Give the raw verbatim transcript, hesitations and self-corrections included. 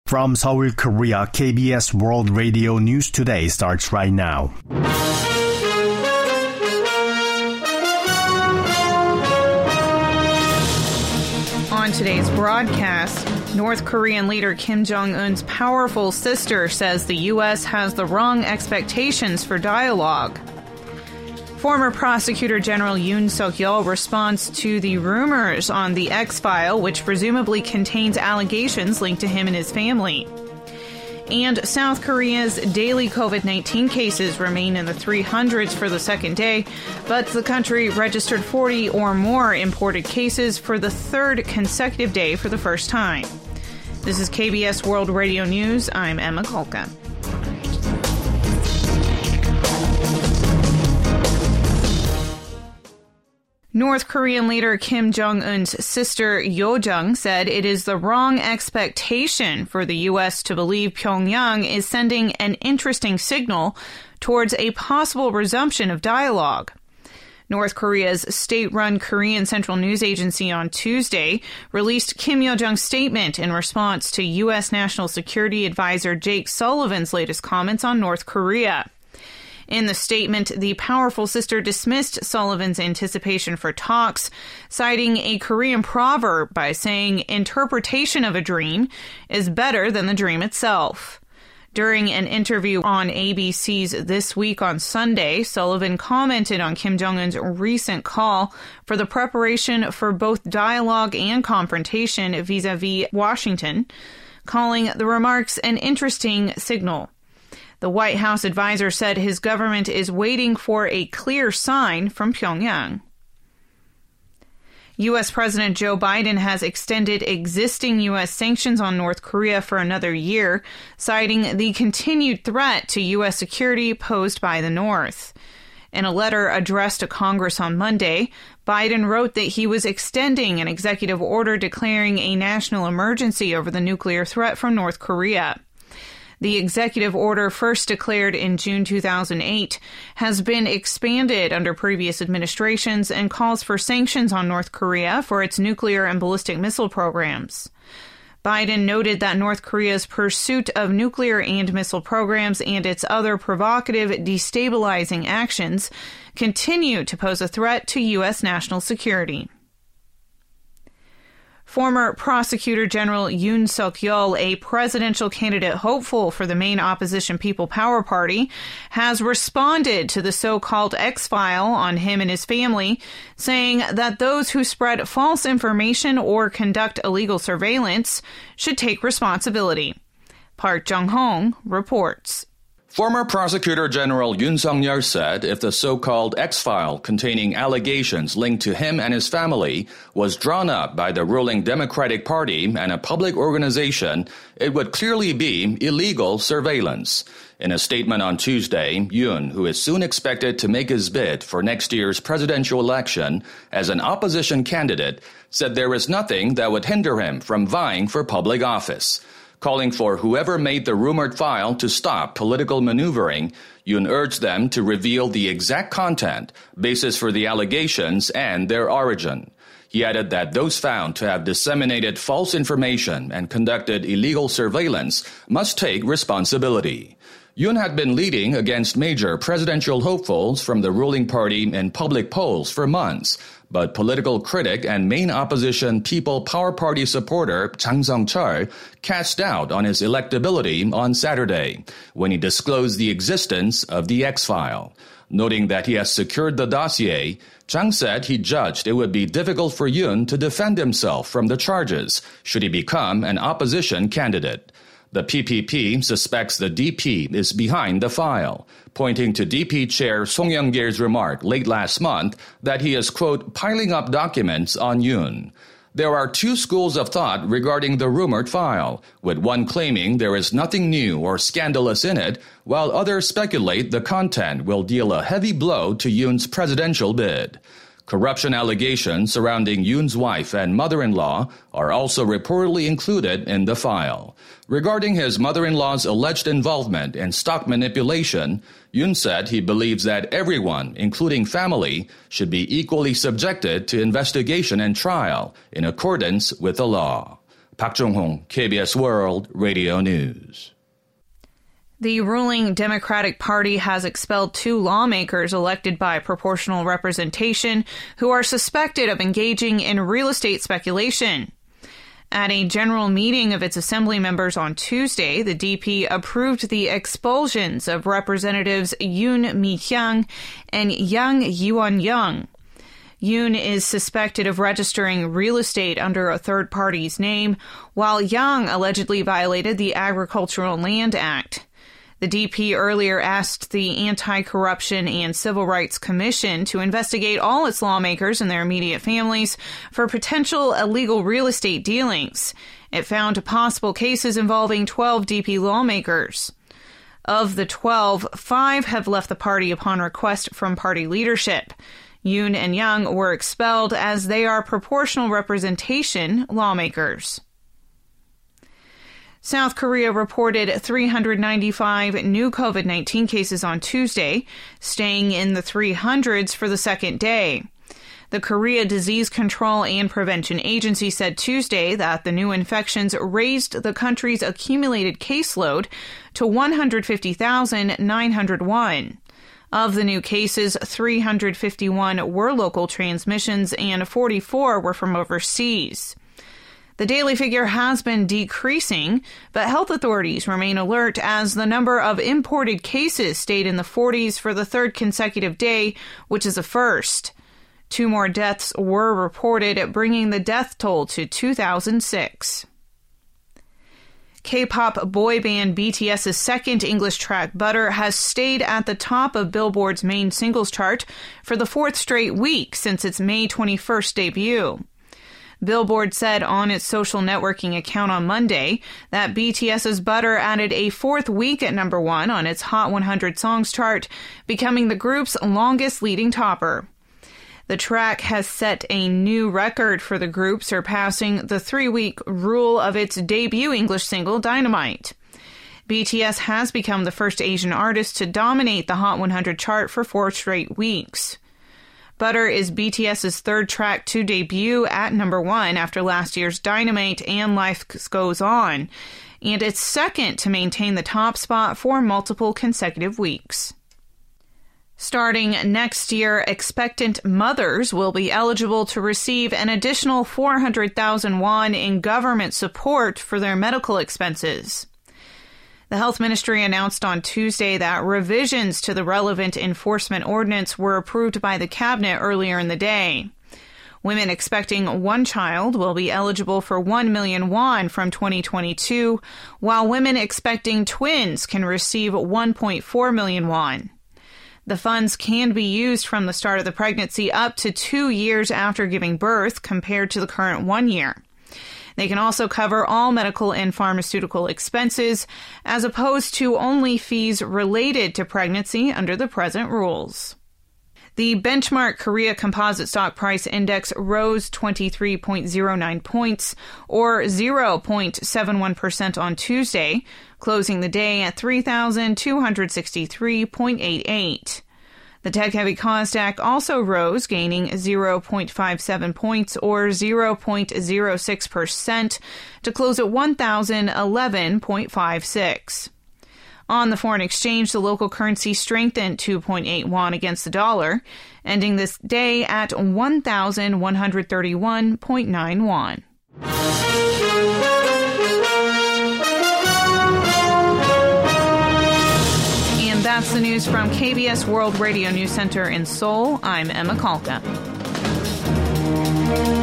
From Seoul, Korea, K B S World Radio News Today starts right now. On today's broadcast, North Korean leader Kim Jong-un's powerful sister says the U S has the wrong expectations for dialogue. Former Prosecutor General Yoon Suk-yeol responds to the rumors on the X-File, which presumably contains allegations linked to him and his family. And South Korea's daily COVID nineteen cases remain in the three hundreds for the second day, but the country registered forty or more imported cases for the third consecutive day for the first time. This is K B S World Radio News. I'm Emma Kolka. North Korean leader Kim Jong-un's sister Yo Jung said it is the wrong expectation for the U S to believe Pyongyang is sending an interesting signal towards a possible resumption of dialogue. North Korea's state-run Korean Central News Agency on Tuesday released Kim Yo-jung's statement in response to U S National Security Advisor Jake Sullivan's latest comments on North Korea. In the statement, the powerful sister dismissed Sullivan's anticipation for talks, citing a Korean proverb by saying interpretation of a dream is better than the dream itself. During an interview on A B C's This Week on Sunday, Sullivan commented on Kim Jong-un's recent call for the preparation for both dialogue and confrontation vis-a-vis Washington, calling the remarks an interesting signal. The White House advisor said his government is waiting for a clear sign from Pyongyang. U S President Joe Biden has extended existing U S sanctions on North Korea for another year, citing the continued threat to U S security posed by the North. In a letter addressed to Congress on Monday, Biden wrote that he was extending an executive order declaring a national emergency over the nuclear threat from North Korea. The executive order, first declared in June two thousand eight, has been expanded under previous administrations and calls for sanctions on North Korea for its nuclear and ballistic missile programs. Biden noted that North Korea's pursuit of nuclear and missile programs and its other provocative, destabilizing actions continue to pose a threat to U S national security. Former Prosecutor General Yoon Suk-yeol, a presidential candidate hopeful for the main opposition People Power Party, has responded to the so-called X-File on him and his family, saying that those who spread false information or conduct illegal surveillance should take responsibility. Park Jung-hong reports. Former Prosecutor General Yoon Suk-yeol said if the so-called X-File containing allegations linked to him and his family was drawn up by the ruling Democratic Party and a public organization, it would clearly be illegal surveillance. In a statement on Tuesday, Yoon, who is soon expected to make his bid for next year's presidential election as an opposition candidate, said there is nothing that would hinder him from vying for public office. Calling for whoever made the rumored file to stop political maneuvering, Yoon urged them to reveal the exact content, basis for the allegations, and their origin. He added that those found to have disseminated false information and conducted illegal surveillance must take responsibility. Yoon had been leading against major presidential hopefuls from the ruling party in public polls for months, but political critic and main opposition People Power Party supporter Jang Sung-chul cast doubt on his electability on Saturday when he disclosed the existence of the X-File. Noting that he has secured the dossier, Jang said he judged it would be difficult for Yoon to defend himself from the charges should he become an opposition candidate. The P P P suspects the D P is behind the file, pointing to D P Chair Song Young-gil's remark late last month that he is, quote, piling up documents on Yoon. There are two schools of thought regarding the rumored file, with one claiming there is nothing new or scandalous in it, while others speculate the content will deal a heavy blow to Yoon's presidential bid. Corruption allegations surrounding Yoon's wife and mother-in-law are also reportedly included in the file. Regarding his mother-in-law's alleged involvement in stock manipulation, Yoon said he believes that everyone, including family, should be equally subjected to investigation and trial in accordance with the law. Park Jong-hong, K B S World Radio News. The ruling Democratic Party has expelled two lawmakers elected by proportional representation who are suspected of engaging in real estate speculation. At a general meeting of its assembly members on Tuesday, the D P approved the expulsions of Representatives Yoon Mi-hyung and Yang Yeon-young. Yoon is suspected of registering real estate under a third party's name, while Yang allegedly violated the Agricultural Land Act. The D P earlier asked the Anti-Corruption and Civil Rights Commission to investigate all its lawmakers and their immediate families for potential illegal real estate dealings. It found possible cases involving twelve D P lawmakers. Of the twelve, five have left the party upon request from party leadership. Yoon and Yang were expelled as they are proportional representation lawmakers. South Korea reported three hundred ninety-five new COVID nineteen cases on Tuesday, staying in the three hundreds for the second day. The Korea Disease Control and Prevention Agency said Tuesday that the new infections raised the country's accumulated caseload to one hundred fifty thousand nine hundred one. Of the new cases, three hundred fifty-one were local transmissions and forty-four were from overseas. The daily figure has been decreasing, but health authorities remain alert as the number of imported cases stayed in the forties for the third consecutive day, which is a first. Two more deaths were reported, bringing the death toll to two thousand six. K-pop boy band BTS's second English track, Butter, has stayed at the top of Billboard's main singles chart for the fourth straight week since its May twenty-first debut. Billboard said on its social networking account on Monday that BTS's Butter added a fourth week at number one on its Hot one hundred Songs chart, becoming the group's longest leading topper. The track has set a new record for the group, surpassing the three-week rule of its debut English single, Dynamite. B T S has become the first Asian artist to dominate the Hot one hundred chart for four straight weeks. Butter is BTS's third track to debut at number one after last year's Dynamite and Life Goes On, and its second to maintain the top spot for multiple consecutive weeks. Starting next year, expectant mothers will be eligible to receive an additional four hundred thousand won in government support for their medical expenses. The Health Ministry announced on Tuesday that revisions to the relevant enforcement ordinance were approved by the cabinet earlier in the day. Women expecting one child will be eligible for one million won from twenty twenty-two, while women expecting twins can receive one point four million won. The funds can be used from the start of the pregnancy up to two years after giving birth, compared to the current one year. They can also cover all medical and pharmaceutical expenses, as opposed to only fees related to pregnancy under the present rules. The benchmark Korea Composite Stock Price Index rose twenty-three point zero nine points, or zero point seven one percent on Tuesday, closing the day at three thousand two hundred sixty-three point eight eight. The tech-heavy Kosdaq also rose, gaining zero point five seven points, or zero point zero six percent, to close at one thousand eleven point five six. On the foreign exchange, the local currency strengthened two point eight won against the dollar, ending this day at one thousand one hundred thirty-one point nine won. And that's the news from K B S World Radio News Center in Seoul. I'm Emma Kalka.